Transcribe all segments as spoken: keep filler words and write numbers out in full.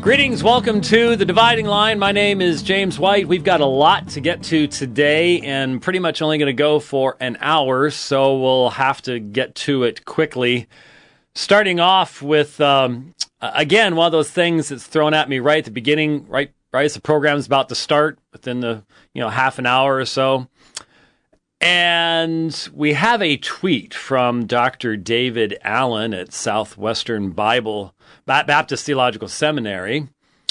Greetings, welcome to The Dividing Line. My name is James White. We've got a lot to get to today and pretty much only going to go for an hour, so we'll have to get to it quickly. Starting off with, um, again, one of those things that's thrown at me right at the beginning, right, right as the program's about to start, within the, you know, half an hour or so. And we have a tweet from Doctor David Allen at Southwestern Bible Baptist Theological Seminary.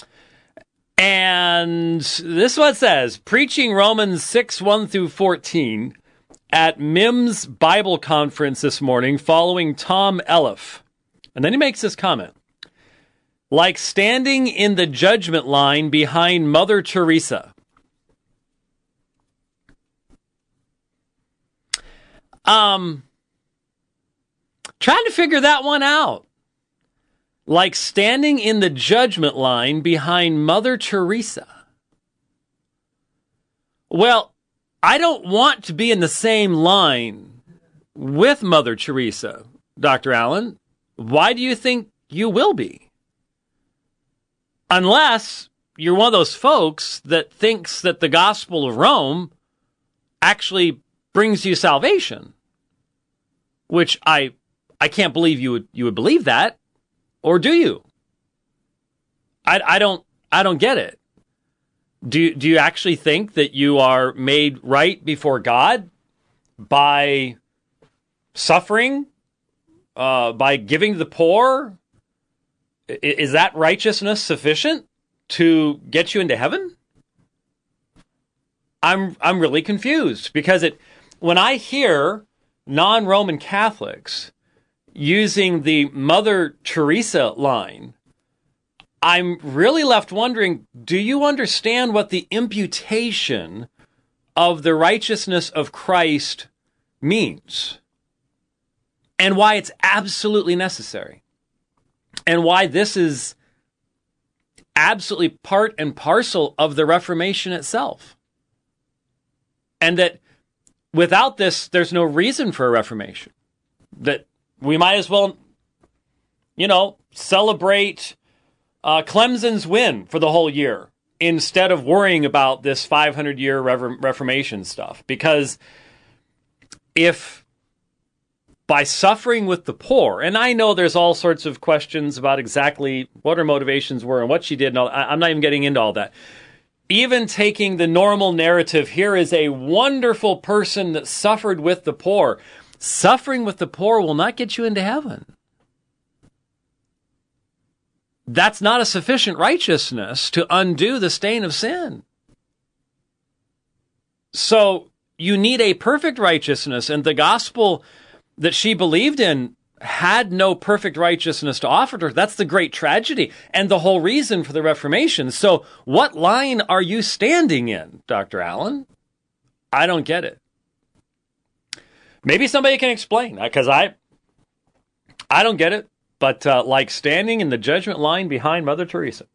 And this is what it says: preaching Romans six, one through fourteen at Mims Bible Conference this morning following Tom Elliff. And then he makes this comment: like standing in the judgment line behind Mother Teresa. Um, trying to figure that one out. Like standing in the judgment line behind Mother Teresa. Well, I don't want to be in the same line with Mother Teresa, Doctor Allen. Why do you think you will be? Unless you're one of those folks that thinks that the gospel of Rome actually brings you salvation. Which I I can't believe you would you would believe that. Or do you? I, I don't I don't get it. Do do you actually think that you are made right before God by suffering, uh, by giving to the poor? Is that righteousness sufficient to get you into heaven? I'm I'm really confused because it when I hear non-Roman Catholics using the Mother Teresa line, I'm really left wondering, do you understand what the imputation of the righteousness of Christ means? And why it's absolutely necessary? And why this is absolutely part and parcel of the Reformation itself? And that without this, there's no reason for a Reformation. That we might as well, you know, celebrate uh, Clemson's win for the whole year instead of worrying about this five hundred year Re- Reformation stuff. Because if by suffering with the poor, and I know there's all sorts of questions about exactly what her motivations were and what she did, and all, I'm not even getting into all that. Even taking the normal narrative, here is a wonderful person that suffered with the poor. Suffering with the poor will not get you into heaven. That's not a sufficient righteousness to undo the stain of sin. So you need a perfect righteousness, and the gospel that she believed in had no perfect righteousness to offer to her. That's the great tragedy and the whole reason for the Reformation. So what line are you standing in, Doctor Allen? I don't get it. Maybe somebody can explain, because I I don't get it. But uh, like standing in the judgment line behind Mother Teresa.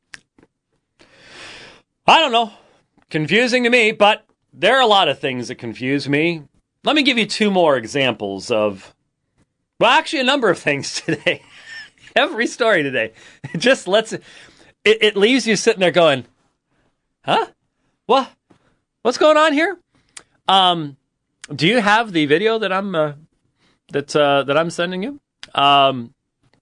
I don't know. Confusing to me, but there are a lot of things that confuse me. Let me give you two more examples of, well, actually a number of things today. Every story today. It just lets it, it, it leaves you sitting there going, huh? What? What's going on here? Um... Do you have the video that I'm uh, that uh, that I'm sending you? Um,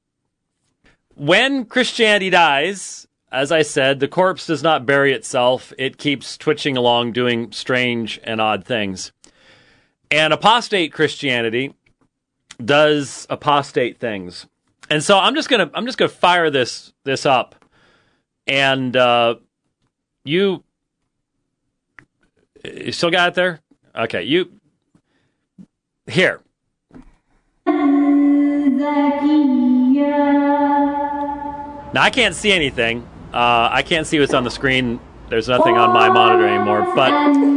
when Christianity dies, as I said, the corpse does not bury itself. It keeps twitching along, doing strange and odd things. And apostate Christianity does apostate things. And so I'm just gonna I'm just gonna fire this this up, and uh, you you still got it there? Okay, you. Here. Now, I can't see anything. Uh, I can't see what's on the screen. There's nothing on my monitor anymore. But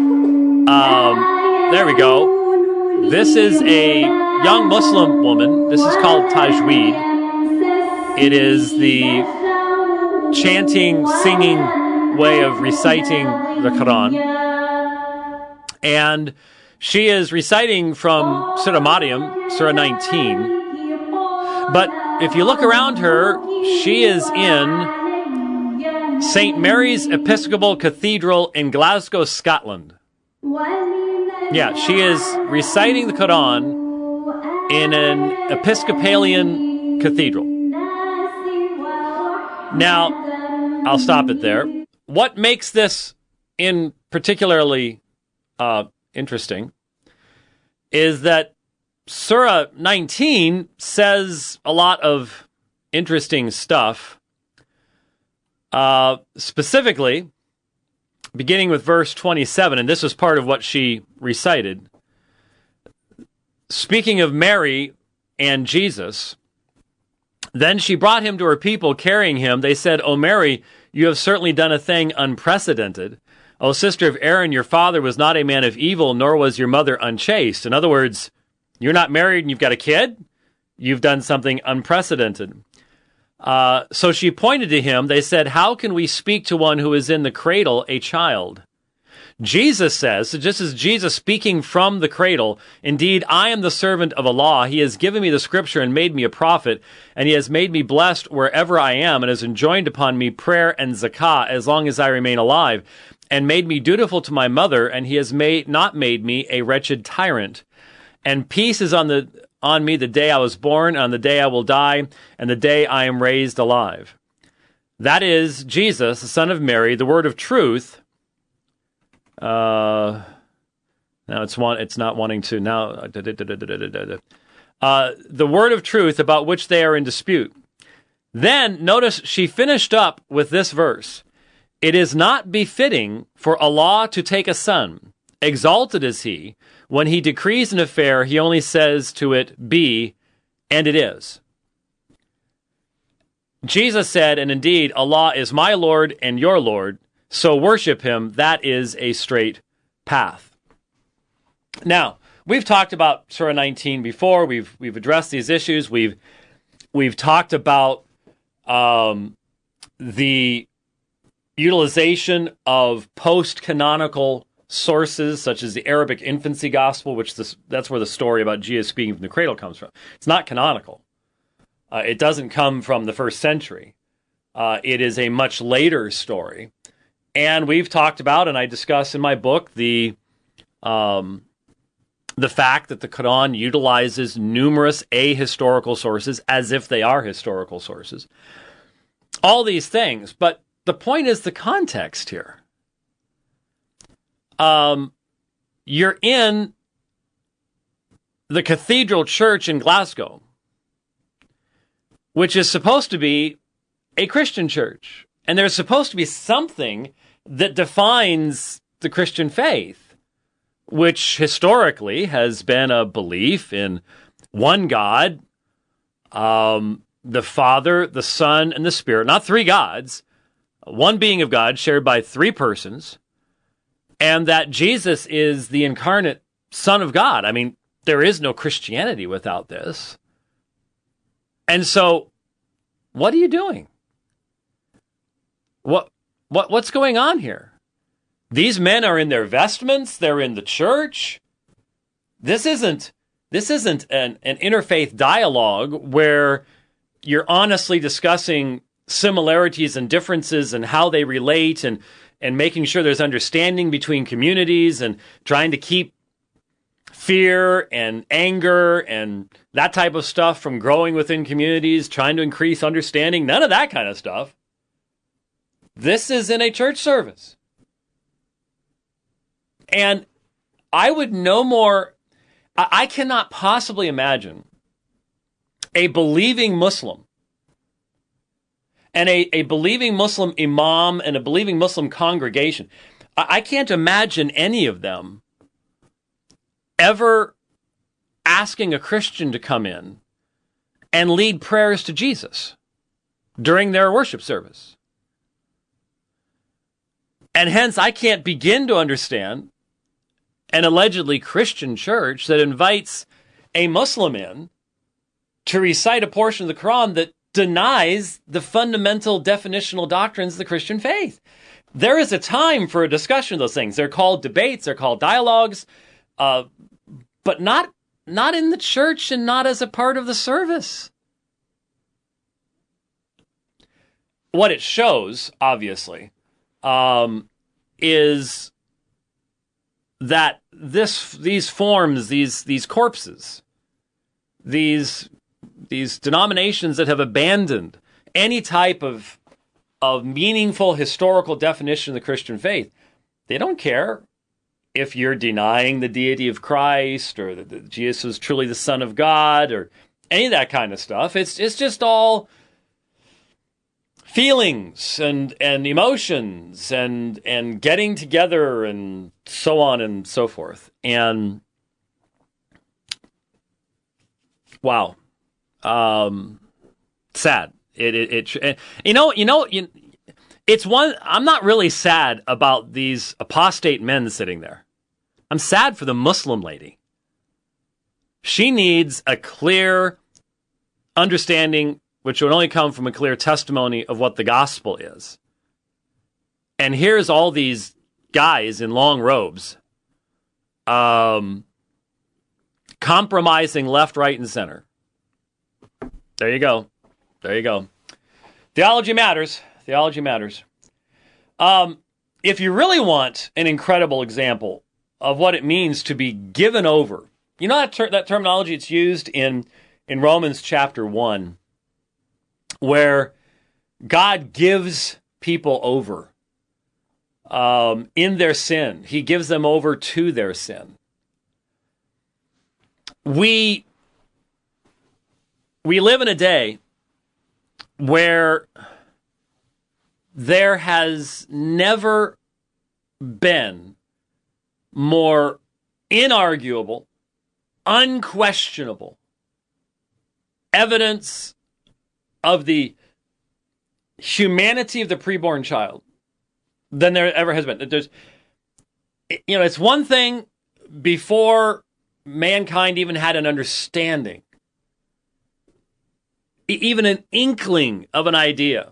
um, there we go. This is a young Muslim woman. This is called Tajweed. It is the chanting, singing way of reciting the Quran. And she is reciting from Surah Maryam, Surah nineteen. But if you look around her, she is in Saint Mary's Episcopal Cathedral in Glasgow, Scotland. Yeah, she is reciting the Quran in an Episcopalian cathedral. Now, I'll stop it there. What makes this in particularly uh, interesting is that Surah nineteen says a lot of interesting stuff. Uh, specifically, beginning with verse twenty-seven, and this is part of what she recited. Speaking of Mary and Jesus, then she brought him to her people, carrying him. They said, "O Mary, you have certainly done a thing unprecedented. O sister of Aaron, your father was not a man of evil, nor was your mother unchaste." In other words, you're not married and you've got a kid? You've done something unprecedented. Uh, so she pointed to him. They said, "How can we speak to one who is in the cradle, a child?" Jesus says, so just as Jesus speaking from the cradle, "Indeed, I am the servant of Allah. He has given me the scripture and made me a prophet, and he has made me blessed wherever I am, and has enjoined upon me prayer and zakah as long as I remain alive, and made me dutiful to my mother, and he has made not made me a wretched tyrant. And peace is on the on me the day I was born, on the day I will die, and the day I am raised alive." That is Jesus, the son of Mary, the word of truth. Uh, now it's one. It's not wanting to now. Uh, the word of truth about which they are in dispute. Then notice she finished up with this verse: "It is not befitting for Allah to take a son. Exalted is he. When he decrees an affair, he only says to it, 'Be,' and it is." Jesus said, "And indeed, Allah is my Lord and your Lord, so worship him. That is a straight path." Now, we've talked about Surah nineteen before. We've we've addressed these issues. We've we've talked about um, the utilization of post-canonical sources, such as the Arabic infancy gospel, which this, that's where the story about Jesus speaking from the cradle comes from. It's not canonical. Uh, it doesn't come from the first century. Uh, it is a much later story. And we've talked about, and I discuss in my book, the um, the fact that the Quran utilizes numerous ahistorical sources as if they are historical sources. All these things. But the point is the context here. Um, you're in the Cathedral Church in Glasgow, which is supposed to be a Christian church. And there's supposed to be something that defines the Christian faith, which historically has been a belief in one God, um, the Father, the Son, and the Spirit. Not three gods, one being of God shared by three persons, and that Jesus is the incarnate Son of God. I mean, there is no Christianity without this. And so, what are you doing? What what what's going on here? These men are in their vestments, they're in the church. This isn't this isn't an, an interfaith dialogue where you're honestly discussing similarities and differences and how they relate, and and making sure there's understanding between communities, and trying to keep fear and anger and that type of stuff from growing within communities, trying to increase understanding. None of that kind of stuff. This is in a church service. And I would no more, I cannot possibly imagine a believing Muslim and a, a believing Muslim imam and a believing Muslim congregation. I, I can't imagine any of them ever asking a Christian to come in and lead prayers to Jesus during their worship service. And hence, I can't begin to understand an allegedly Christian church that invites a Muslim in to recite a portion of the Quran that denies the fundamental definitional doctrines of the Christian faith. There is a time for a discussion of those things. They're called debates, they're called dialogues, uh, but not, not in the church and not as a part of the service. what it shows, obviously, um, is that this these forms, these these corpses, these these denominations that have abandoned any type of of meaningful historical definition of the Christian faith, they don't care if you're denying the deity of Christ or that, that Jesus was truly the Son of God or any of that kind of stuff. It's it's just all feelings and and emotions and and getting together and so on and so forth. And wow, um, sad. It it, it you know you know you, it's one. I'm not really sad about these apostate men sitting there. I'm sad for the Muslim lady. She needs a clear understanding, which would only come from a clear testimony of what the gospel is. And here's all these guys in long robes, um, compromising left, right, and center. There you go. There you go. Theology matters. Theology matters. Um, if you really want an incredible example of what it means to be given over, you know that ter- that terminology it's used in, in Romans chapter one, where God gives people over um, in their sin. He gives them over to their sin. We, we live in a day where there has never been more inarguable, unquestionable evidence of the humanity of the preborn child than there ever has been. There's, you know, it's one thing before mankind even had an understanding, even an inkling of an idea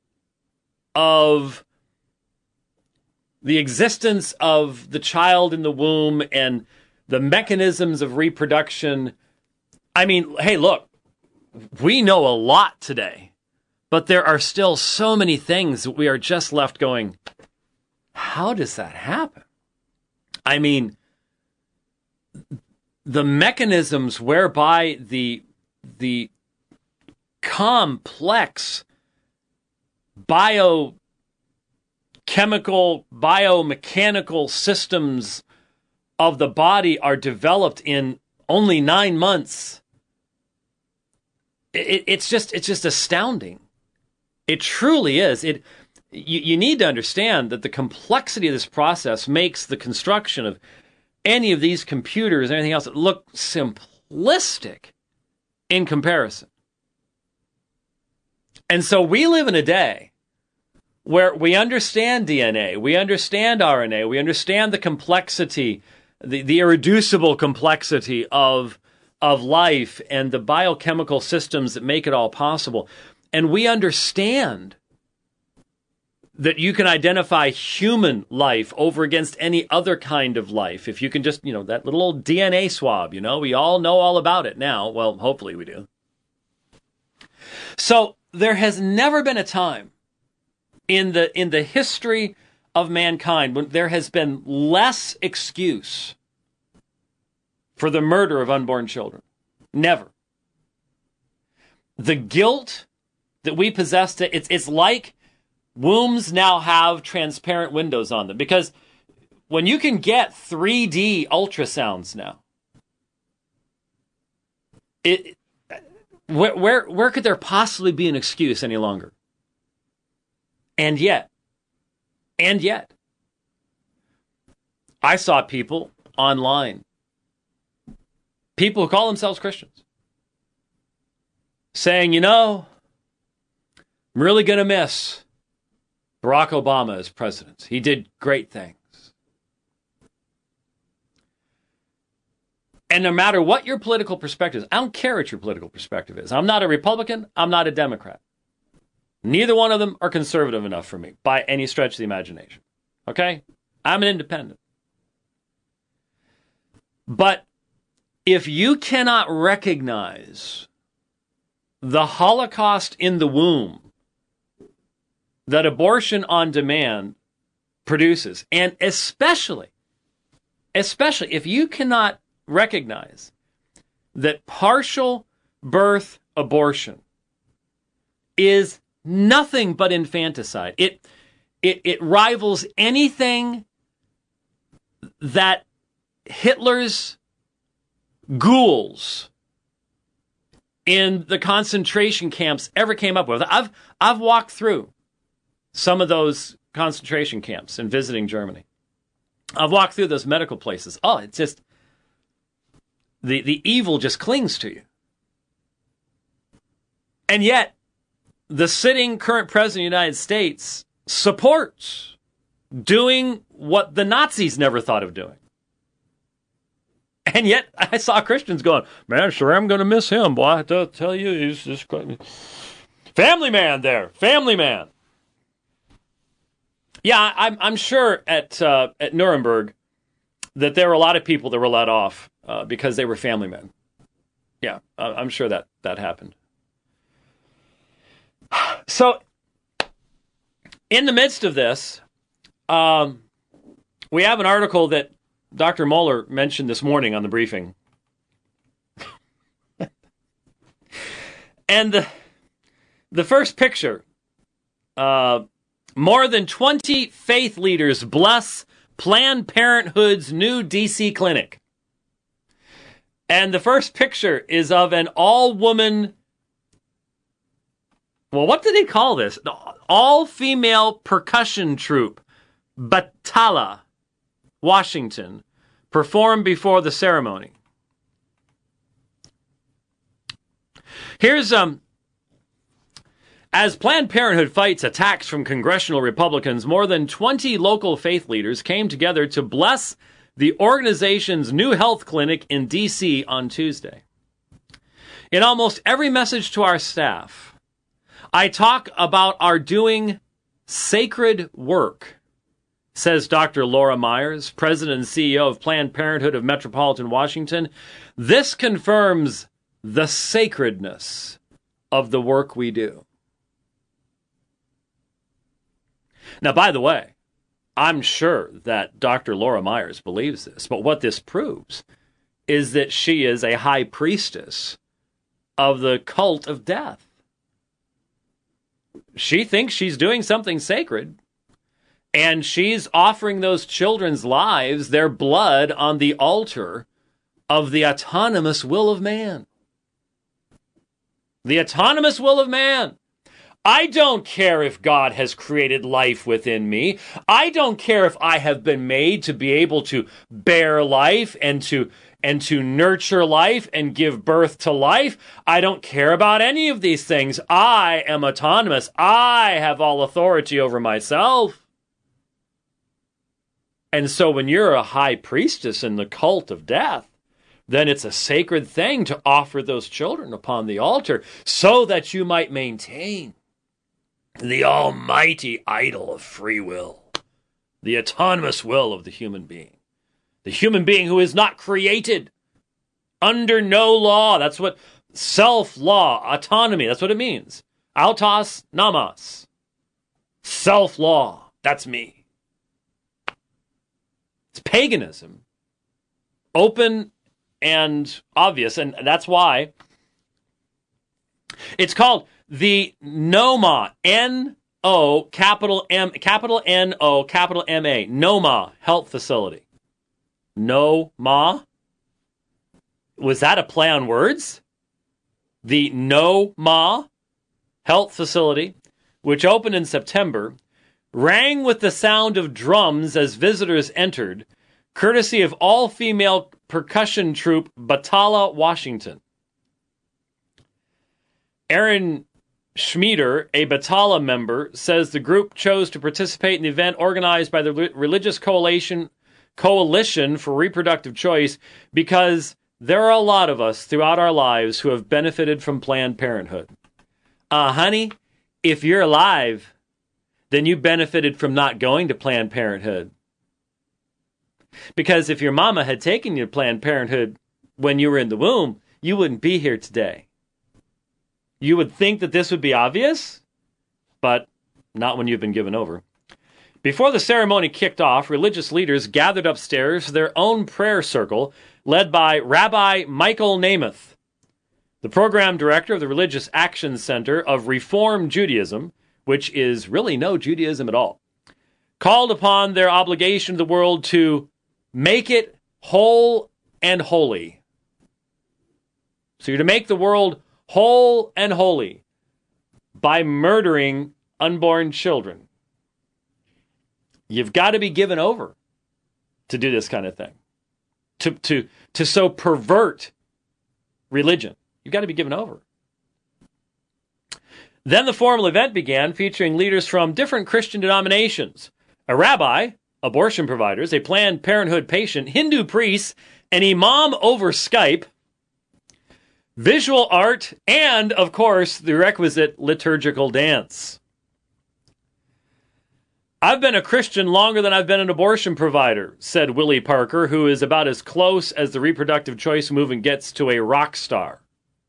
of the existence of the child in the womb and the mechanisms of reproduction. I mean, hey, look, we know a lot today, but there are still so many things that we are just left going, how does that happen? I mean, the mechanisms whereby the the complex biochemical, biomechanical systems of the body are developed in only nine months. It, it's just it's just astounding. It truly is. It you, you need to understand that the complexity of this process makes the construction of any of these computers and anything else look simplistic in comparison. And so we live in a day where we understand D N A, we understand R N A, we understand the complexity, the, the irreducible complexity of, of life and the biochemical systems that make it all possible. And we understand that you can identify human life over against any other kind of life. If you can just, you know, that little old D N A swab, you know, we all know all about it now. Well, hopefully we do. So there has never been a time in the in the history of mankind when there has been less excuse for the murder of unborn children. Never. The guilt that we possess, it's it's like wombs now have transparent windows on them, because when you can get three D ultrasounds now, it where where where could there possibly be an excuse any longer? And yet, and yet, I saw people online, people who call themselves Christians, saying, you know, I'm really going to miss Barack Obama as president. He did great things. And no matter what your political perspective is, I don't care what your political perspective is. I'm not a Republican. I'm not a Democrat. Neither one of them are conservative enough for me by any stretch of the imagination. Okay? I'm an independent. But if you cannot recognize the Holocaust in the womb that abortion on demand produces, and especially, especially if you cannot recognize that partial birth abortion is nothing but infanticide. It, it, it rivals anything that Hitler's ghouls in the concentration camps ever came up with. I've, I've walked through some of those concentration camps in visiting Germany. I've walked through those medical places. Oh, it's just, the, the evil just clings to you. And yet, the sitting current president of the United States supports doing what the Nazis never thought of doing. And yet, I saw Christians going, man, sure I'm going to miss him. Boy, I have to tell you, he's just family man there, family man. Yeah, I'm, I'm sure at uh, at Nuremberg that there were a lot of people that were let off uh, because they were family men. Yeah, uh, I'm sure that that happened. So, in the midst of this, um, we have an article that Doctor Moeller mentioned this morning on the briefing. And the, the first picture, uh, more than twenty faith leaders bless Planned Parenthood's new D C clinic. And the first picture is of an all-woman, well, what did they call this? All-female percussion troupe, Batala, Washington, performed before the ceremony. Here's, um, as Planned Parenthood fights attacks from congressional Republicans, more than twenty local faith leaders came together to bless the organization's new health clinic in D C on Tuesday. In almost every message to our staff, I talk about our doing sacred work, says Doctor Laura Myers, President and C E O of Planned Parenthood of Metropolitan Washington. This confirms the sacredness of the work we do. Now, by the way, I'm sure that Doctor Laura Myers believes this, but what this proves is that she is a high priestess of the cult of death. She thinks she's doing something sacred, and she's offering those children's lives, their blood, on the altar of the autonomous will of man. The autonomous will of man. I don't care if God has created life within me. I don't care if I have been made to be able to bear life and to and to nurture life and give birth to life. I don't care about any of these things. I am autonomous. I have all authority over myself. And so when you're a high priestess in the cult of death, then it's a sacred thing to offer those children upon the altar so that you might maintain the almighty idol of free will, the autonomous will of the human being. The human being who is not created under no law. That's what self-law, autonomy, that's what it means. Autos nomos. Self-law. That's me. It's paganism. Open and obvious. And that's why it's called the NOMA. N O, capital M, capital N O, capital M A. NOMA Health Facility. No Ma? Was that a play on words? The No Ma Health Facility, which opened in September, rang with the sound of drums as visitors entered, courtesy of all-female percussion troupe Batala, Washington. Aaron Schmieder, a Batala member, says the group chose to participate in the event organized by the Religious Coalition Coalition for Reproductive Choice because there are a lot of us throughout our lives who have benefited from Planned Parenthood. Uh, honey, if you're alive, then you benefited from not going to Planned Parenthood. Because if your mama had taken you to Planned Parenthood when you were in the womb, you wouldn't be here today. You would think that this would be obvious, but not when you've been given over. Before the ceremony kicked off, religious leaders gathered upstairs for their own prayer circle, led by Rabbi Michael Namath, the program director of the Religious Action Center of Reform Judaism, which is really no Judaism at all, called upon their obligation to the world to make it whole and holy. So you're to make the world whole and holy by murdering unborn children. You've got to be given over to do this kind of thing. To, to, to so pervert religion. You've got to be given over. Then the formal event began, featuring leaders from different Christian denominations. A rabbi, abortion providers, a Planned Parenthood patient, Hindu priests, an imam over Skype, visual art, and, of course, the requisite liturgical dance. I've been a Christian longer than I've been an abortion provider, said Willie Parker, who is about as close as the reproductive choice movement gets to a rock star.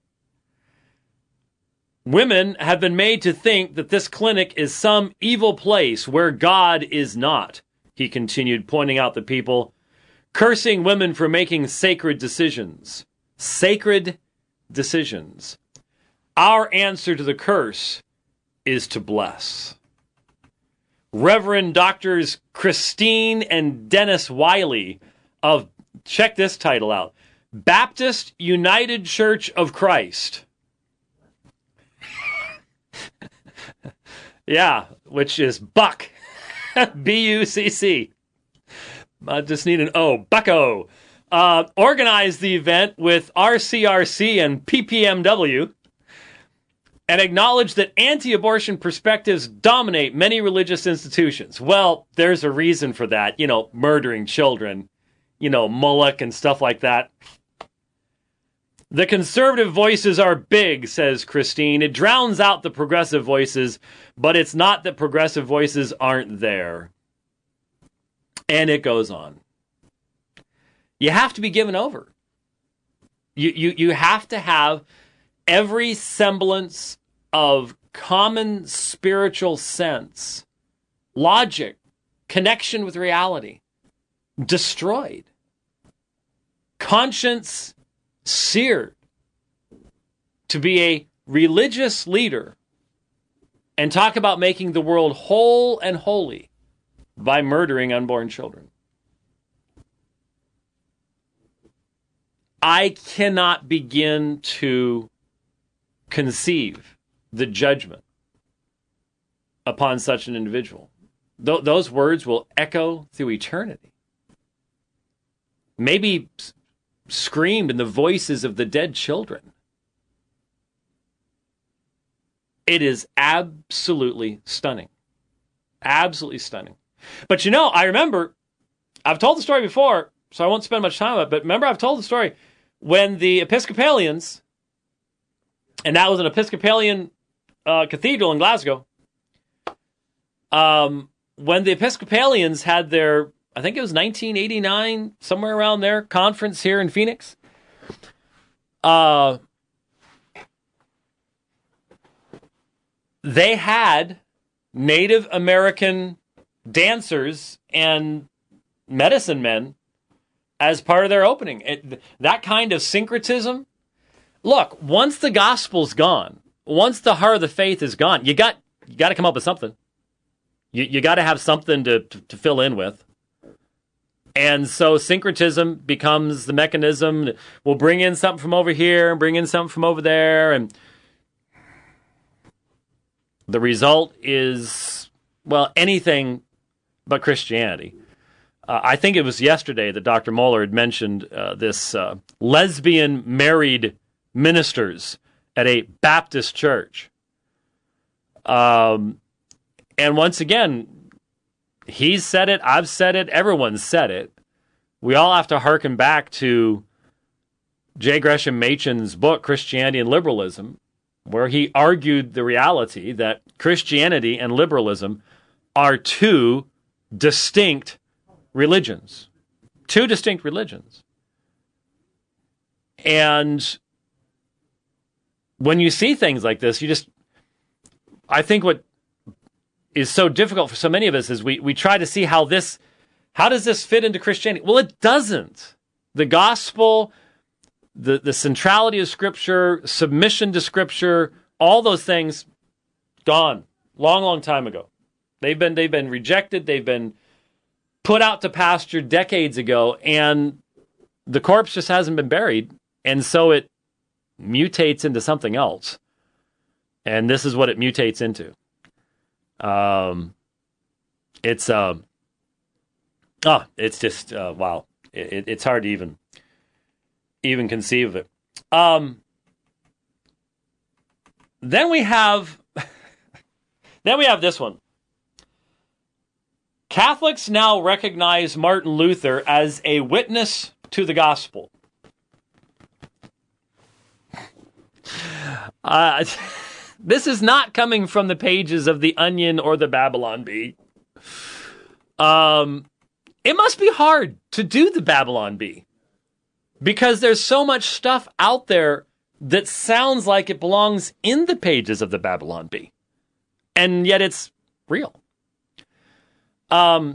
Women have been made to think that this clinic is some evil place where God is not, he continued, pointing out the people, cursing women for making sacred decisions. Sacred decisions. Our answer to the curse is to bless. Reverend Doctors Christine and Dennis Wiley of, check this title out, Baptist United Church of Christ. Yeah, which is Buck. B U C C. I just need an O. Bucko. Uh, organized the event with R C R C and P P M W and acknowledged that anti-abortion perspectives dominate many religious institutions. Well, there's a reason for that. You know, murdering children. You know, Moloch and stuff like that. The conservative voices are big, says Christine. It drowns out the progressive voices, but it's not that progressive voices aren't there. And it goes on. You have to be given over. You, you, you have to have every semblance of common spiritual sense, logic, connection with reality destroyed. Conscience seared to be a religious leader and talk about making the world whole and holy by murdering unborn children. I cannot begin to conceive the judgment upon such an individual. Th- those words will echo through eternity. Maybe screamed in the voices of the dead children. It is absolutely stunning. Absolutely stunning. But you know, I remember, I've told the story before, so I won't spend much time on it, but remember I've told the story when the Episcopalians, and that was an Episcopalian uh, cathedral in Glasgow, um, when the Episcopalians had their, I think it was nineteen eighty-nine, somewhere around there, conference here in Phoenix. Uh, they had Native American dancers and medicine men as part of their opening. It, that kind of syncretism. Look, once the gospel's gone, once the heart of the faith is gone, you got you got to come up with something. You you got to have something to, to to fill in with. And so syncretism becomes the mechanism. We'll bring in something from over here and bring in something from over there. And the result is, well, anything but Christianity. Uh, I think it was yesterday that Doctor Moeller had mentioned uh, this uh, lesbian married ministers at a Baptist church. Um, and once again, he's said it, I've said it, everyone's said it. We all have to hearken back to J. Gresham Machen's book, Christianity and Liberalism, where he argued the reality that Christianity and liberalism are two distinct religions. Two distinct religions. And when you see things like this, you just, I think what is so difficult for so many of us is we we try to see how this how does this fit into Christianity? Well, it doesn't. The gospel, the the centrality of Scripture, submission to Scripture, all those things gone long, long time ago. They've been they've been rejected. They've been put out to pasture decades ago, and the corpse just hasn't been buried, and so it mutates into something else. And this is what it mutates into. Um, it's um, oh, it's just uh, wow. It, it's hard to even even conceive of it. Um, then we have then we have this one. Catholics now recognize Martin Luther as a witness to the gospel. Uh, this is not coming from the pages of The Onion or the Babylon Bee. Um, it must be hard to do the Babylon Bee because there's so much stuff out there that sounds like it belongs in the pages of the Babylon Bee, and yet it's real. Um,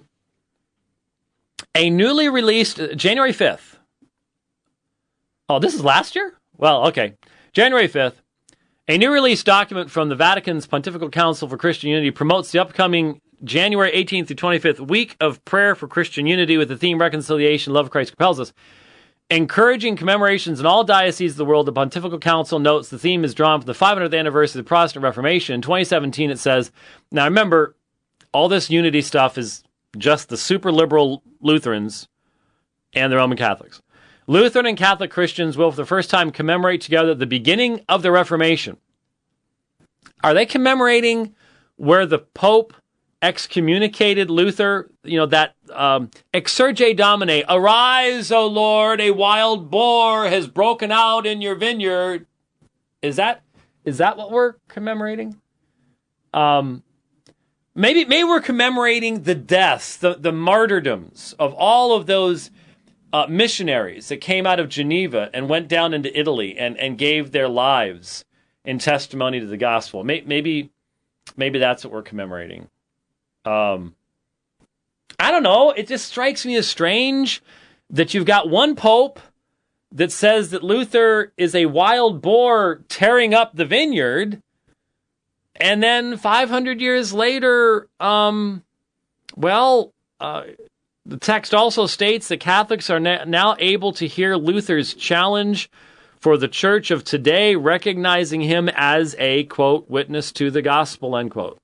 a newly released January fifth. Oh, this is last year? Well, okay. January fifth. A new release document from the Vatican's Pontifical Council for Christian Unity promotes the upcoming January eighteenth through twenty-fifth week of prayer for Christian unity with the theme Reconciliation, Love of Christ Compels Us. Encouraging commemorations in all dioceses of the world, the Pontifical Council notes the theme is drawn from the five hundredth anniversary of the Protestant Reformation. In twenty seventeen, it says, now remember, all this unity stuff is just the super liberal Lutherans and the Roman Catholics. Lutheran and Catholic Christians will for the first time commemorate together the beginning of the Reformation. Are they commemorating where the Pope excommunicated Luther? You know, that um, Exsurge Domine, arise, O Lord, a wild boar has broken out in your vineyard. Is that is that what we're commemorating? Um, maybe maybe we're commemorating the deaths, the, the martyrdoms of all of those Uh, missionaries that came out of Geneva and went down into Italy and, and gave their lives in testimony to the gospel. Maybe, maybe that's what we're commemorating. Um, I don't know. It just strikes me as strange that you've got one pope that says that Luther is a wild boar tearing up the vineyard, and then five hundred years later, um, well, uh, the text also states that Catholics are na- now able to hear Luther's challenge for the church of today, recognizing him as a, quote, witness to the gospel, end quote.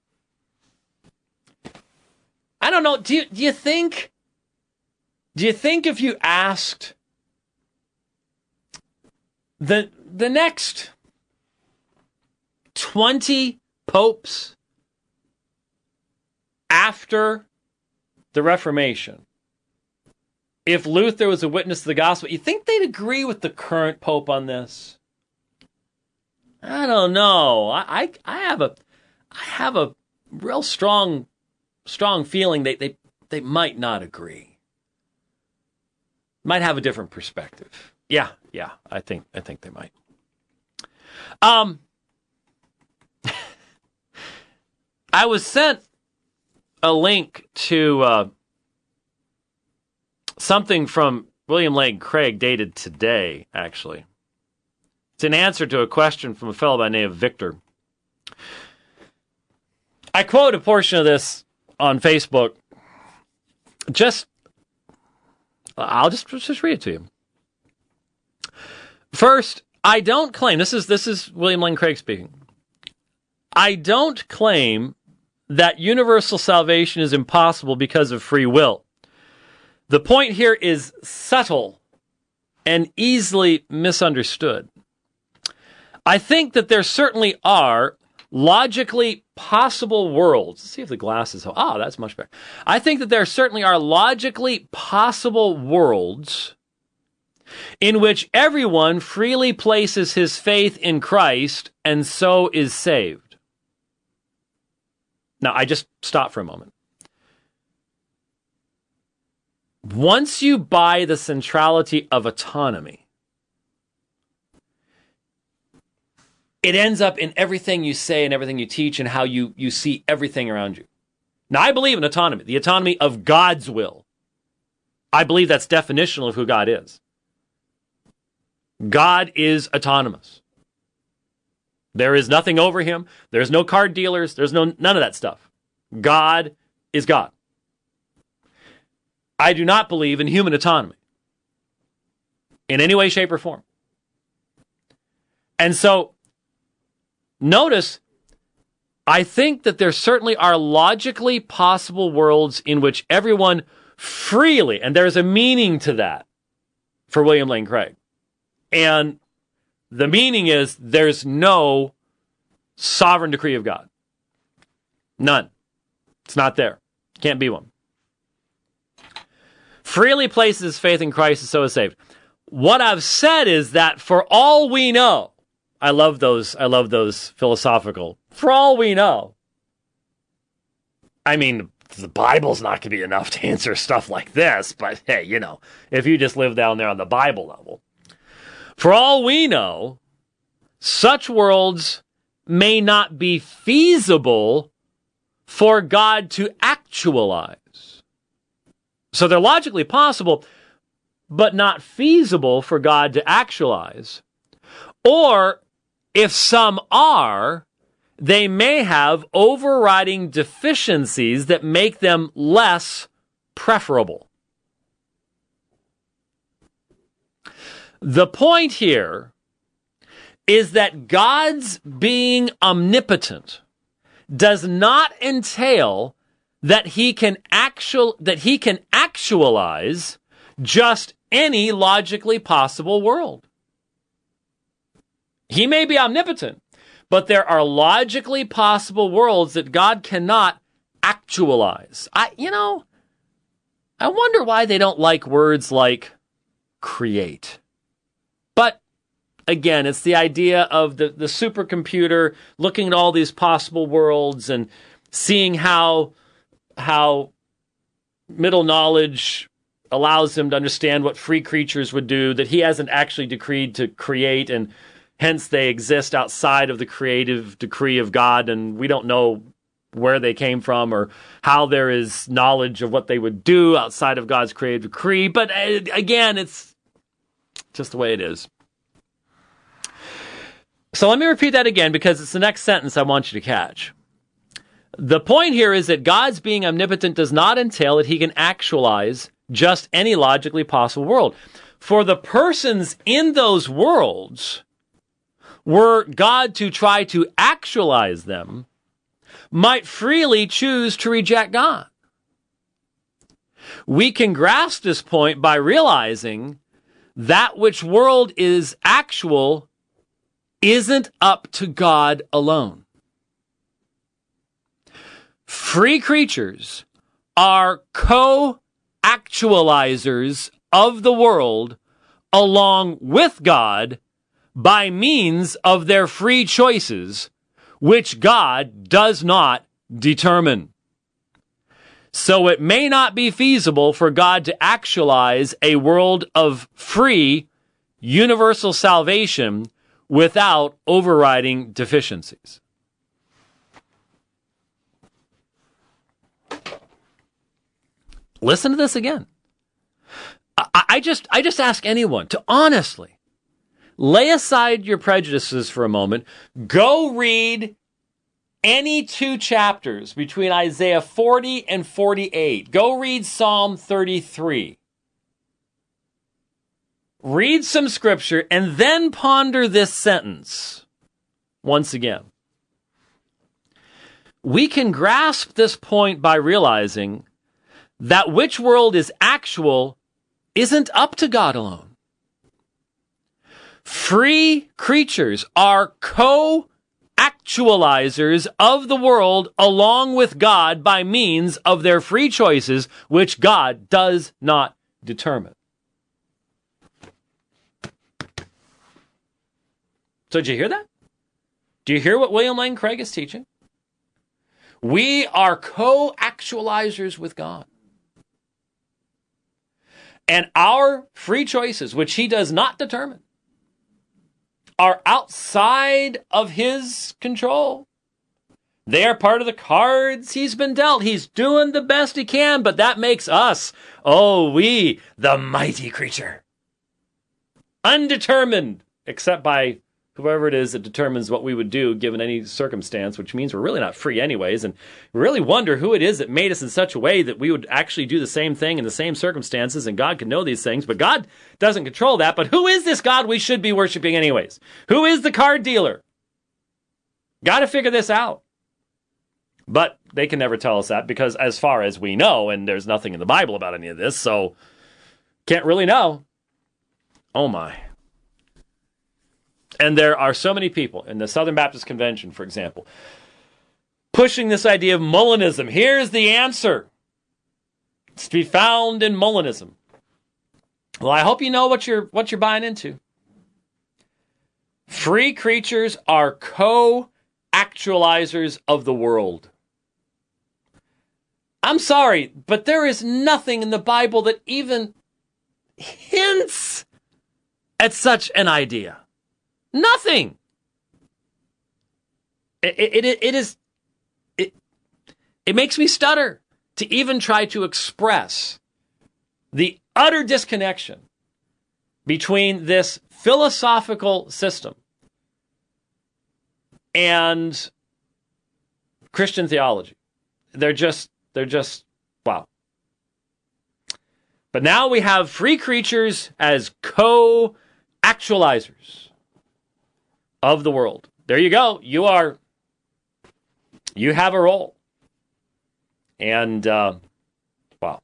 I don't know. Do you, do you think, do you think if you asked the, the next twenty popes after the Reformation, if Luther was a witness to the gospel, you think they'd agree with the current pope on this? I don't know. I, I, I have a, I have a real strong, strong feeling they, they, they might not agree. Might have a different perspective. Yeah, yeah. I think, I think they might. Um, I was sent a link to uh, something from William Lane Craig dated today, actually. It's an answer to a question from a fellow by the name of Victor. I quote a portion of this on Facebook. Just, I'll just, just read it to you. First, I don't claim, this is, this is William Lane Craig speaking. I don't claim that universal salvation is impossible because of free will. The point here is subtle and easily misunderstood. I think that there certainly are logically possible worlds. Let's see if the glass is... Ah, that's much better. I think that there certainly are logically possible worlds in which everyone freely places his faith in Christ and so is saved. Now, I just stop for a moment. Once you buy the centrality of autonomy, it ends up in everything you say and everything you teach and how you, you see everything around you. Now, I believe in autonomy, the autonomy of God's will. I believe that's definitional of who God is. God is autonomous. There is nothing over him. There's no card dealers. There's no none of that stuff. God is God. I do not believe in human autonomy in any way, shape, or form. And so, notice, I think that there certainly are logically possible worlds in which everyone freely, and there's a meaning to that for William Lane Craig. And the meaning is there's no sovereign decree of God. None. It's not there. Can't be one. Freely places his faith in Christ and so is saved. What I've said is that for all we know, I love those, I love those philosophical, for all we know, I mean, the Bible's not going to be enough to answer stuff like this, but hey, you know, if you just live down there on the Bible level, for all we know, such worlds may not be feasible for God to actualize. So they're logically possible, but not feasible for God to actualize. Or if some are, they may have overriding deficiencies that make them less preferable. The point here is that God's being omnipotent does not entail that he can actual that he can actualize just any logically possible world. He may be omnipotent, but there are logically possible worlds that God cannot actualize. I, you know, I wonder why they don't like words like create. But again, it's the idea of the, the supercomputer looking at all these possible worlds and seeing how, how middle knowledge allows him to understand what free creatures would do that he hasn't actually decreed to create, and hence they exist outside of the creative decree of God, and we don't know where they came from or how there is knowledge of what they would do outside of God's creative decree. But uh, again, it's just the way it is. So let me repeat that again, because it's the next sentence I want you to catch. The point here is that God's being omnipotent does not entail that he can actualize just any logically possible world. For the persons in those worlds, were God to try to actualize them, might freely choose to reject God. We can grasp this point by realizing that which world is actual isn't up to God alone. Free creatures are co-actualizers of the world along with God by means of their free choices, which God does not determine. So it may not be feasible for God to actualize a world of free, universal salvation without overriding deficiencies. Listen to this again. I, I just, I just ask anyone to honestly lay aside your prejudices for a moment. Go read any two chapters between Isaiah forty and forty-eight. Go read Psalm thirty-three. Read some scripture and then ponder this sentence once again. We can grasp this point by realizing that which world is actual isn't up to God alone. Free creatures are co-actualizers of the world along with God by means of their free choices, which God does not determine. So did you hear that? Do you hear what William Lane Craig is teaching? We are co-actualizers with God. And our free choices, which he does not determine, are outside of his control. They are part of the cards he's been dealt. He's doing the best he can, but that makes us, oh, we, the mighty creature. Undetermined, except by whoever it is that determines what we would do given any circumstance, which means we're really not free anyways, and we really wonder who it is that made us in such a way that we would actually do the same thing in the same circumstances, and God can know these things, but God doesn't control that. But who is this God we should be worshiping anyways? Who is the card dealer? Got to figure this out. But they can never tell us that because as far as we know, and there's nothing in the Bible about any of this, so can't really know. Oh my. And there are so many people in the Southern Baptist Convention, for example, pushing this idea of Molinism. Here's the answer. It's to be found in Molinism. Well, I hope you know what you're what you're buying into. Free creatures are co-actualizers of the world. I'm sorry, but there is nothing in the Bible that even hints at such an idea. Nothing. It, it, it, it is, it, it makes me stutter to even try to express the utter disconnection between this philosophical system and Christian theology. They're just, they're just, wow. But now we have free creatures as co-actualizers of the world. There you go. You are, you have a role. And, uh, wow.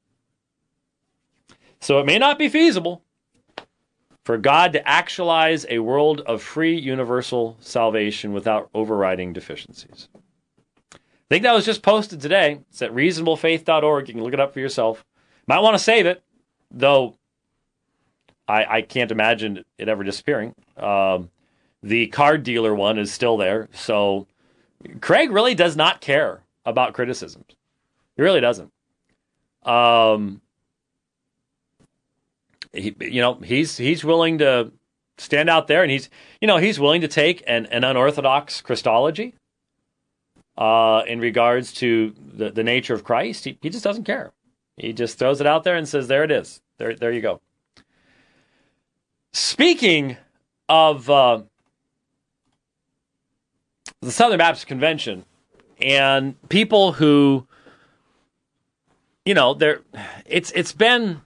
So it may not be feasible for God to actualize a world of free universal salvation without overriding deficiencies. I think that was just posted today. It's at reasonable faith dot org. You can look it up for yourself. Might want to save it, though I, I can't imagine it ever disappearing. Um, the card dealer one is still there. So Craig really does not care about criticisms. He really doesn't. Um, he, you know, he's he's willing to stand out there, and he's you know he's willing to take an, an unorthodox Christology uh, in regards to the, the nature of Christ. He, he just doesn't care. He just throws it out there and says, "There it is. There, there you go." Speaking of uh, the Southern Baptist Convention and people who, you know, they're it's it's been.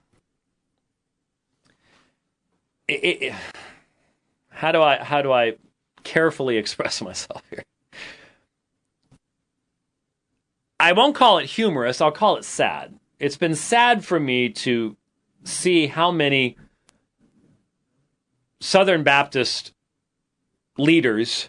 It, it, how do I how do I carefully express myself here? I won't call it humorous. I'll call it sad. It's been sad for me to see how many Southern Baptist leaders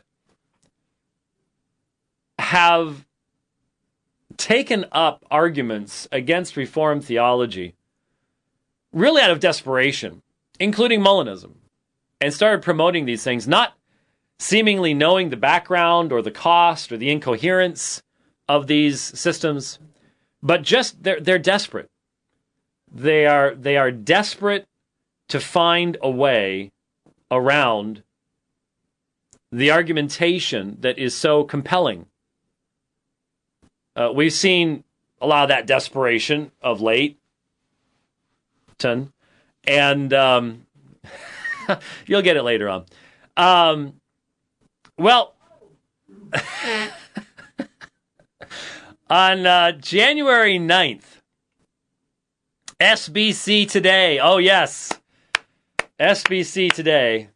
have taken up arguments against Reformed theology really out of desperation, including Molinism, and started promoting these things, not seemingly knowing the background or the cost or the incoherence of these systems, but just they're they're desperate. They are they are desperate to find a way around the argumentation that is so compelling. Uh, we've seen a lot of that desperation of late, and um, you'll get it later on. Um, well, on uh, January ninth, S B C Today. Oh, yes. S B C Today.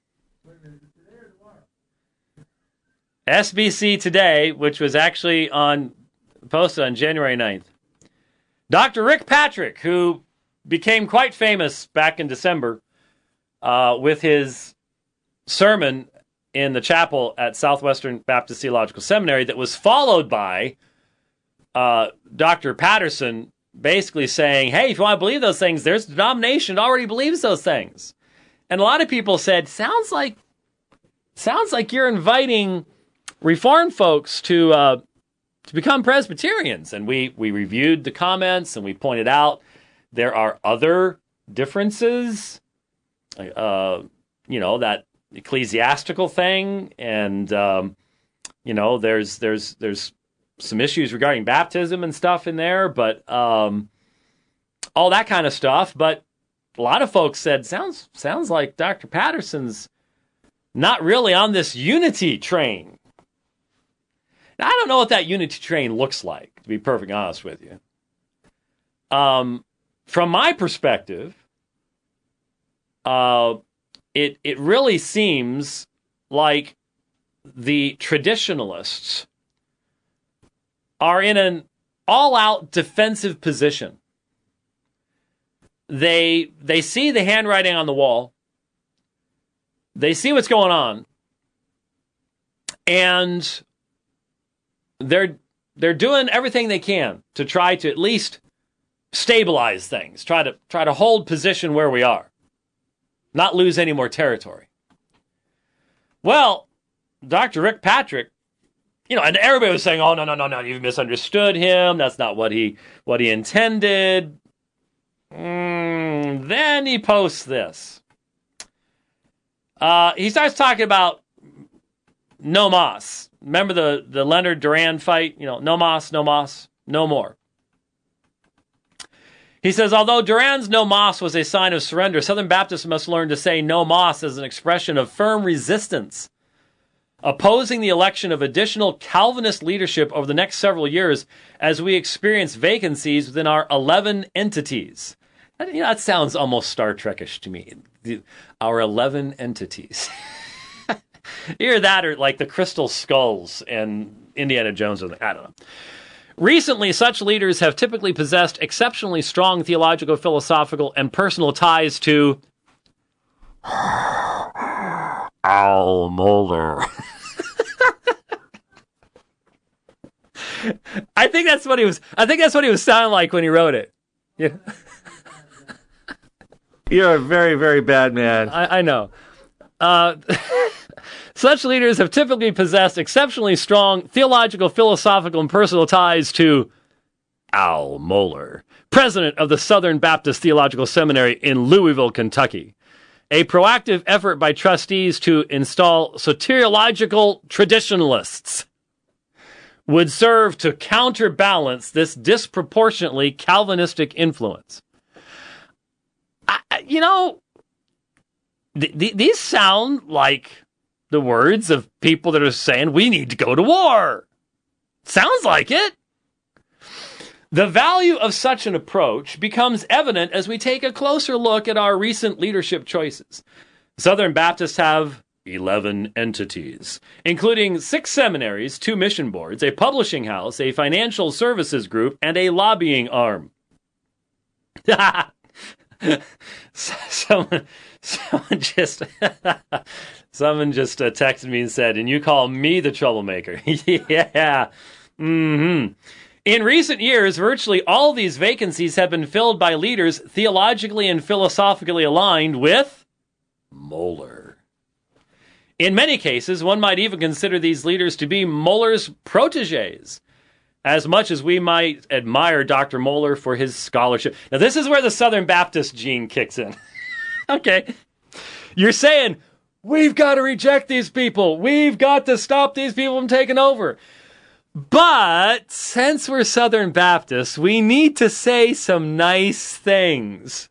S B C Today, which was actually on posted on January ninth. Doctor Rick Patrick, who became quite famous back in December uh, with his sermon in the chapel at Southwestern Baptist Theological Seminary that was followed by uh, Doctor Patterson basically saying, hey, if you want to believe those things, there's a denomination that already believes those things. And a lot of people said, sounds like sounds like you're inviting Reformed folks to uh, to become Presbyterians. And we we reviewed the comments and we pointed out there are other differences, uh, you know, that ecclesiastical thing and um, You know, there's there's there's some issues regarding baptism and stuff in there, but um, all that kind of stuff. But a lot of folks said, sounds sounds like Doctor Patterson's not really on this unity train. Now, I don't know what that unity train looks like, to be perfectly honest with you. Um, from my perspective, uh, it it really seems like the traditionalists are in an all-out defensive position. They they see the handwriting on the wall. They see what's going on. And they're they're doing everything they can to try to at least stabilize things, try to try to hold position where we are, not lose any more territory. Well, Doctor Rick Patrick, you know, and everybody was saying, "Oh no, no, no, no! You've misunderstood him. That's not what he what he intended." Mm, then he posts this. Uh, he starts talking about no mas. Remember the the Leonard Duran fight? You know, no mas, no mas, no more. He says, although Duran's no mas was a sign of surrender, Southern Baptists must learn to say no mas as an expression of firm resistance, opposing the election of additional Calvinist leadership over the next several years as we experience vacancies within our eleven entities. You know, that sounds almost Star Trek-ish to me. The, our eleven entities. Either that or like the Crystal Skulls and Indiana Jones. Or I don't know. Recently, such leaders have typically possessed exceptionally strong theological, philosophical, and personal ties to Al Mohler. I think that's what he was. I think that's what he was sounding like when he wrote it. Yeah. You're a very, very bad man. I, I know. Uh, such leaders have typically possessed exceptionally strong theological, philosophical, and personal ties to Al Mohler, president of the Southern Baptist Theological Seminary in Louisville, Kentucky. A proactive effort by trustees to install soteriological traditionalists would serve to counterbalance this disproportionately Calvinistic influence. I, you know, th- th- these sound like the words of people that are saying we need to go to war. Sounds like it. The value of such an approach becomes evident as we take a closer look at our recent leadership choices. Southern Baptists have eleven entities, including six seminaries, two mission boards, a publishing house, a financial services group, and a lobbying arm. someone, someone just, someone just uh, texted me and said, "And you call me the troublemaker?" Yeah. Mm-hmm. In recent years, virtually all these vacancies have been filled by leaders theologically and philosophically aligned with Mohler. In many cases, one might even consider these leaders to be Mohler's protégés, as much as we might admire Doctor Mohler for his scholarship. Now, this is where the Southern Baptist gene kicks in. Okay. You're saying, we've got to reject these people. We've got to stop these people from taking over. But since we're Southern Baptists, we need to say some nice things.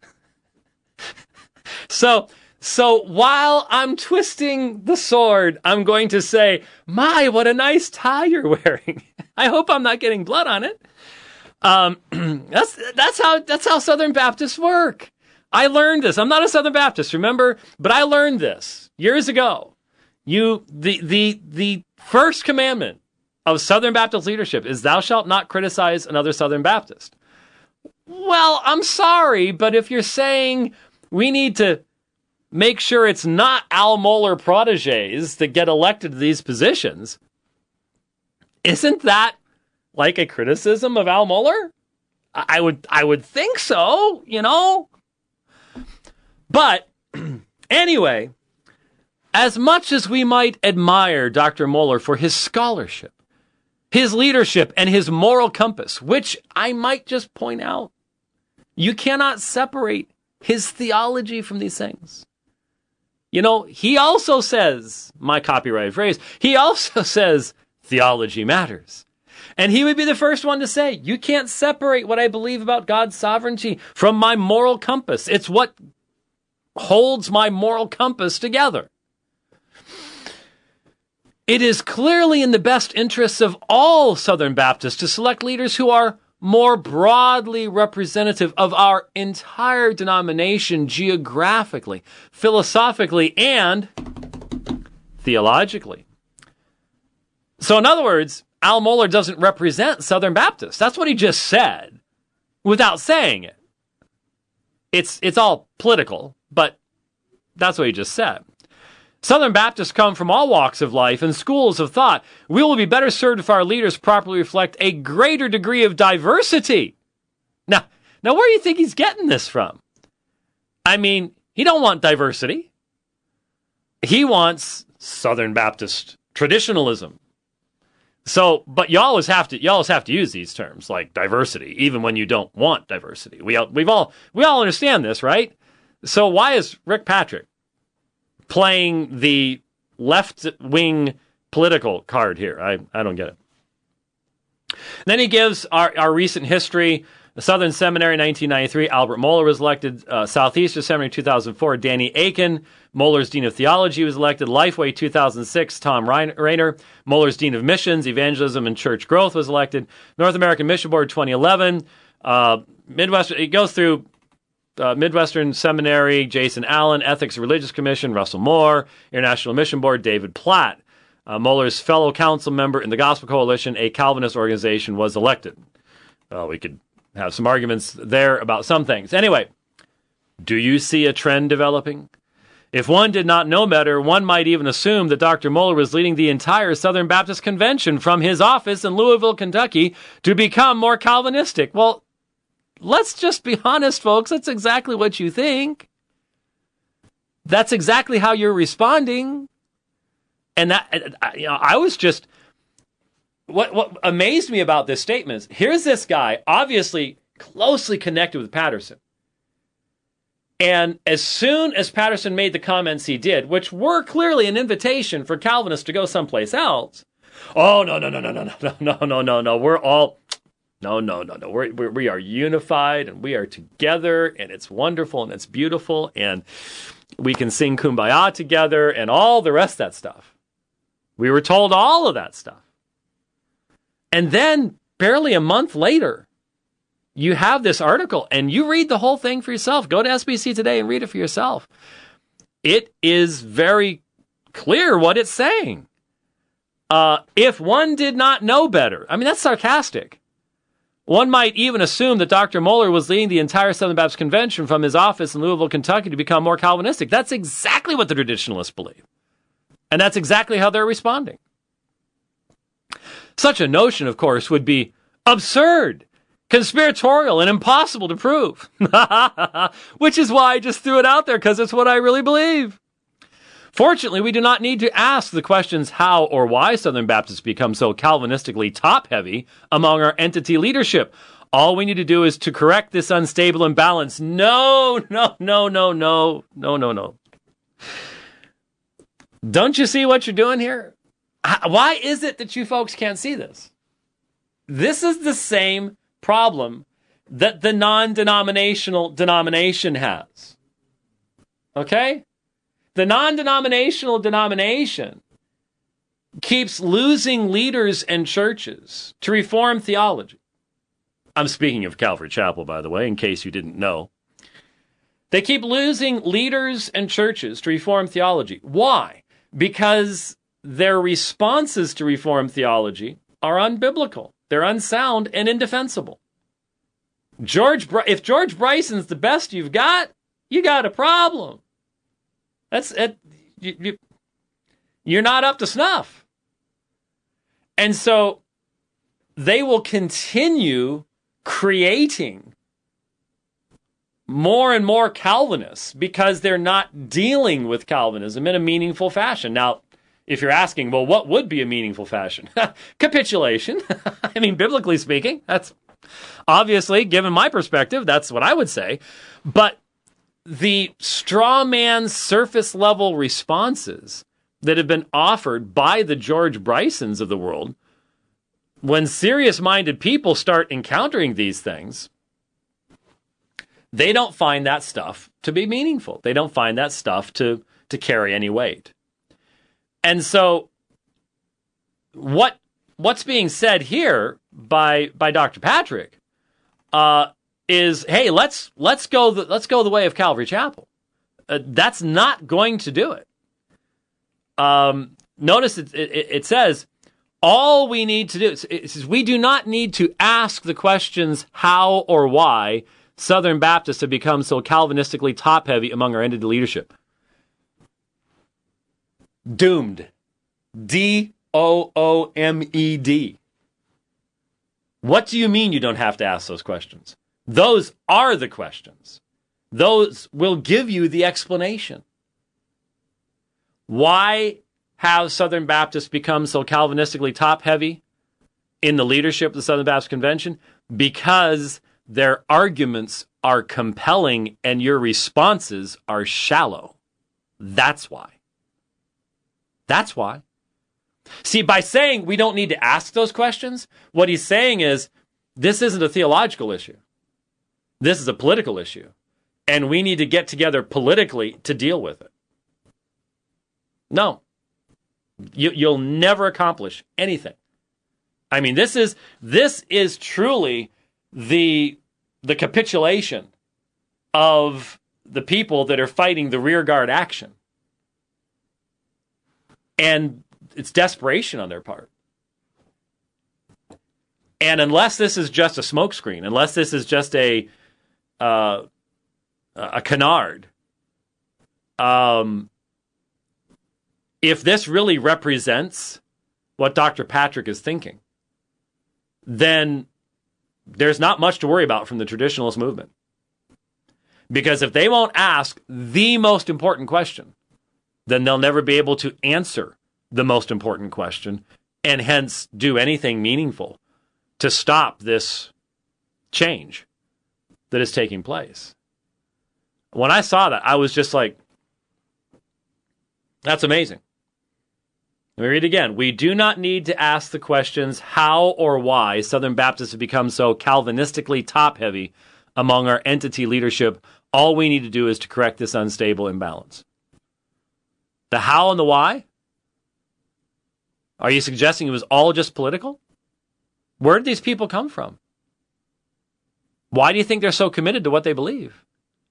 so, so while I'm twisting the sword, I'm going to say, my, what a nice tie you're wearing. I hope I'm not getting blood on it. Um, that's, that's how, that's how Southern Baptists work. I learned this. I'm not a Southern Baptist, remember? But I learned this years ago. You, the, the, the first commandment of Southern Baptist leadership is thou shalt not criticize another Southern Baptist. Well, I'm sorry, but if you're saying we need to make sure it's not Al Mohler protégés that get elected to these positions, isn't that like a criticism of Al Mohler? I would, I would think so, you know? But anyway, as much as we might admire Doctor Mohler for his scholarship, his leadership, and his moral compass, which I might just point out, you cannot separate his theology from these things. You know, he also says, my copyrighted phrase, he also says theology matters. And he would be the first one to say, you can't separate what I believe about God's sovereignty from my moral compass. It's what holds my moral compass together. It is clearly in the best interests of all Southern Baptists to select leaders who are more broadly representative of our entire denomination geographically, philosophically, and theologically. So in other words, Al Mohler doesn't represent Southern Baptists. That's what he just said without saying it. It's, it's all political, but that's what he just said. Southern Baptists come from all walks of life and schools of thought. We will be better served if our leaders properly reflect a greater degree of diversity. Now, now where do you think he's getting this from? I mean, he don't want diversity. He wants Southern Baptist traditionalism. So, but you always have to you always have to use these terms like diversity, even when you don't want diversity. We all, we've all we all understand this, right? So why is Rick Patrick playing the left-wing political card here? I, I don't get it. Then he gives our, our recent history. The Southern Seminary, nineteen ninety-three, Albert Mohler was elected. Uh, Southeastern Seminary, two thousand four, Danny Aiken. Mohler's Dean of Theology was elected. Lifeway, two thousand six, Tom Rayner. Mohler's Dean of Missions, Evangelism, and Church Growth was elected. North American Mission Board, twenty eleven. Uh, Midwestern, it goes through uh, Midwestern Seminary, Jason Allen. Ethics and Religious Commission, Russell Moore. International Mission Board, David Platt. Uh, Mohler's fellow council member in the Gospel Coalition, a Calvinist organization, was elected. Well, we could have some arguments there about some things. Anyway, do you see a trend developing? If one did not know better, one might even assume that Doctor Mohler was leading the entire Southern Baptist Convention from his office in Louisville, Kentucky, to become more Calvinistic. Well, let's just be honest, folks. That's exactly what you think. That's exactly how you're responding. And that, you know, I was just... What what amazed me about this statement is, here's this guy, obviously closely connected with Patterson. And as soon as Patterson made the comments he did, which were clearly an invitation for Calvinists to go someplace else, oh, no, no, no, no, no, no, no, no, no, no, we're all, no, no, no, no, we're, we're, we are unified and we are together and it's wonderful and it's beautiful and we can sing Kumbaya together and all the rest of that stuff. We were told all of that stuff. And then, barely a month later, you have this article, and you read the whole thing for yourself. Go to S B C Today and read it for yourself. It is very clear what it's saying. Uh, if one did not know better, I mean, that's sarcastic. One might even assume that Doctor Mohler was leading the entire Southern Baptist Convention from his office in Louisville, Kentucky, to become more Calvinistic. That's exactly what the traditionalists believe. And that's exactly how they're responding. Such a notion, of course, would be absurd, conspiratorial, and impossible to prove. Which is why I just threw it out there, because it's what I really believe. Fortunately, we do not need to ask the questions how or why Southern Baptists become so Calvinistically top-heavy among our entity leadership. All we need to do is to correct this unstable imbalance. No, no, no, no, no, no, no, no. Don't you see what you're doing here? Why is it that you folks can't see this? This is the same problem that the non-denominational denomination has. Okay? The non-denominational denomination keeps losing leaders and churches to reform theology. I'm speaking of Calvary Chapel, by the way, in case you didn't know. They keep losing leaders and churches to reform theology. Why? Because their responses to reform theology are unbiblical. They're unsound and indefensible. George, if George Bryson's the best you've got, you got a problem. That's it. You, you, you're not up to snuff. And so they will continue creating more and more Calvinists because they're not dealing with Calvinism in a meaningful fashion. Now, if you're asking, well, what would be a meaningful fashion? Capitulation. I mean, biblically speaking, that's obviously, given my perspective, that's what I would say. But the straw man surface level responses that have been offered by the George Brysons of the world when serious-minded people start encountering these things, they don't find that stuff to be meaningful. They don't find that stuff to, to carry any weight. And so what what's being said here by by Doctor Patrick uh, is, hey, let's let's go the, let's go the way of Calvary Chapel. Uh, that's not going to do it. Um, notice it, it, it says, all we need to do, it says, we do not need to ask the questions how or why Southern Baptists have become so Calvinistically top-heavy among our entity leadership. Doomed. D O O M E D. What do you mean you don't have to ask those questions? Those are the questions. Those will give you the explanation. Why have Southern Baptists become so Calvinistically top-heavy in the leadership of the Southern Baptist Convention? Because their arguments are compelling and your responses are shallow. That's why. That's why. See, by saying we don't need to ask those questions, what he's saying is this isn't a theological issue. This is a political issue. And we need to get together politically to deal with it. No. You, you'll never accomplish anything. I mean, this is this is truly the, the capitulation of the people that are fighting the rearguard action. And it's desperation on their part. And unless this is just a smokescreen, unless this is just a uh, a canard, um, if this really represents what Doctor Patrick is thinking, then there's not much to worry about from the traditionalist movement. Because if they won't ask the most important question, then they'll never be able to answer the most important question and hence do anything meaningful to stop this change that is taking place. When I saw that, I was just like, that's amazing. Let me read again. We do not need to ask the questions how or why Southern Baptists have become so Calvinistically top-heavy among our entity leadership. All we need to do is to correct this unstable imbalance. The how and the why? Are you suggesting it was all just political? Where did these people come from? Why do you think they're so committed to what they believe?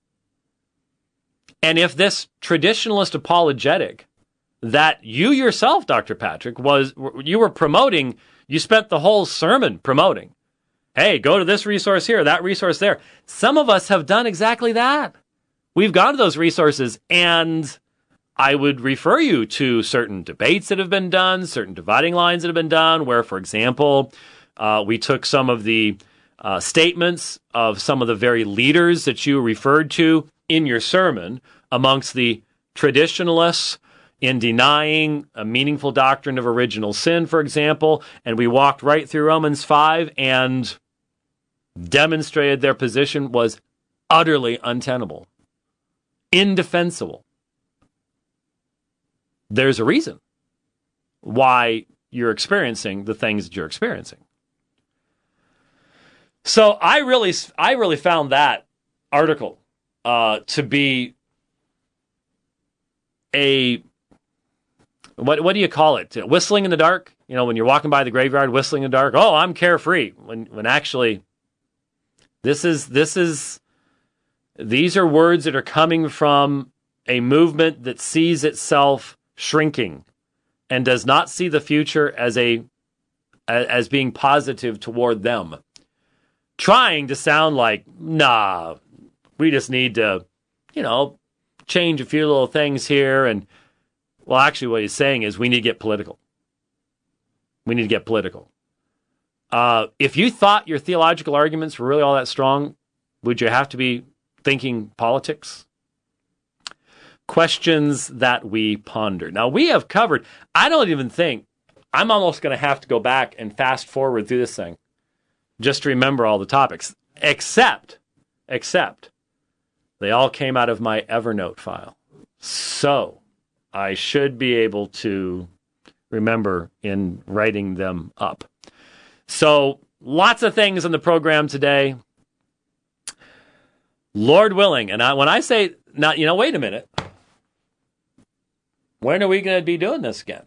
And if this traditionalist apologetic that you yourself, Doctor Patrick, was you were promoting, you spent the whole sermon promoting, hey, go to this resource here, that resource there. Some of us have done exactly that. We've gone to those resources, and I would refer you to certain debates that have been done, certain dividing lines that have been done, where, for example, uh, we took some of the uh, statements of some of the very leaders that you referred to in your sermon amongst the traditionalists in denying a meaningful doctrine of original sin, for example, and we walked right through Romans five and demonstrated their position was utterly untenable, indefensible. There's a reason why you're experiencing the things that you're experiencing. So I really, I really found that article uh, to be a what what do you call it? Whistling in the dark? You know, when you're walking by the graveyard, whistling in the dark. Oh, I'm carefree. When when actually, this is this is these are words that are coming from a movement that sees itself shrinking and does not see the future as a as being positive toward them. Trying to sound like, nah, we just need to, you know, change a few little things here. And, well, actually what he's saying is we need to get political. We need to get political. Uh, if you thought your theological arguments were really all that strong, would you have to be thinking politics? Questions that we ponder. Now, we have covered, I don't even think, I'm almost going to have to go back and fast forward through this thing just to remember all the topics, except, except, they all came out of my Evernote file. So I should be able to remember in writing them up. So lots of things in the program today. Lord willing. And I, when I say, now, you know, wait a minute. When are we going to be doing this again?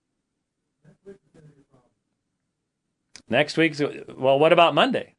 Next week's, well, what about Monday?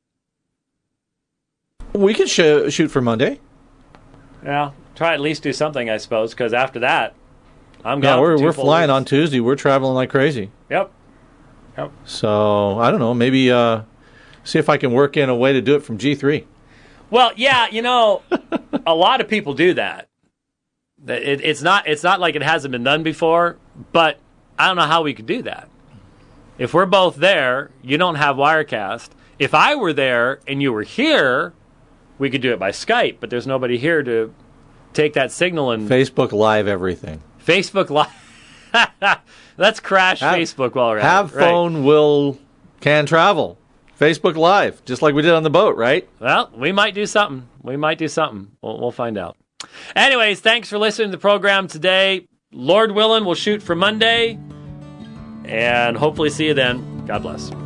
We could sh- shoot for Monday. Yeah, try at least do something, I suppose, because after that, I'm Yeah, gone. we're for two we're full flying weeks. on Tuesday. We're traveling like crazy. Yep. Yep. So I don't know. Maybe uh, see if I can work in a way to do it from G three. Well, yeah, you know, a lot of people do that. It, it's not it's not like it hasn't been done before, but I don't know how we could do that. If we're both there, you don't have Wirecast. If I were there and you were here, we could do it by Skype, but there's nobody here to take that signal and Facebook Live everything. Facebook Live. Let's crash Have- Facebook while we're at Have it. Right. phone will can travel. Facebook Live, just like we did on the boat, right? Well, we might do something. We might do something. We'll, we'll find out. Anyways, thanks for listening to the program today. Lord willing, we'll shoot for Monday. And hopefully see you then. God bless.